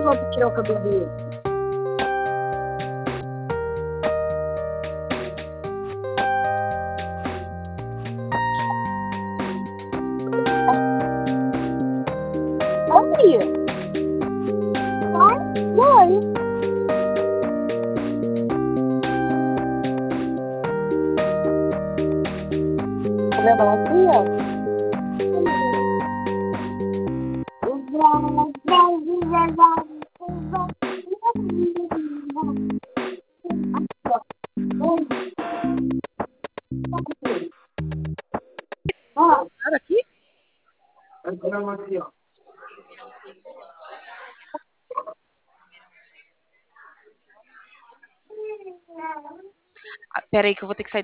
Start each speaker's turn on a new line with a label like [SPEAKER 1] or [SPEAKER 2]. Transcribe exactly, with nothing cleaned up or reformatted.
[SPEAKER 1] lá pra tirar o cabelo dele. Olha! Vai, vai! Tá vendo ela aqui, ó? Ó,
[SPEAKER 2] Cara, aqui?
[SPEAKER 1] aqui, ó.
[SPEAKER 2] Ah, pera aí que eu vou ter que sair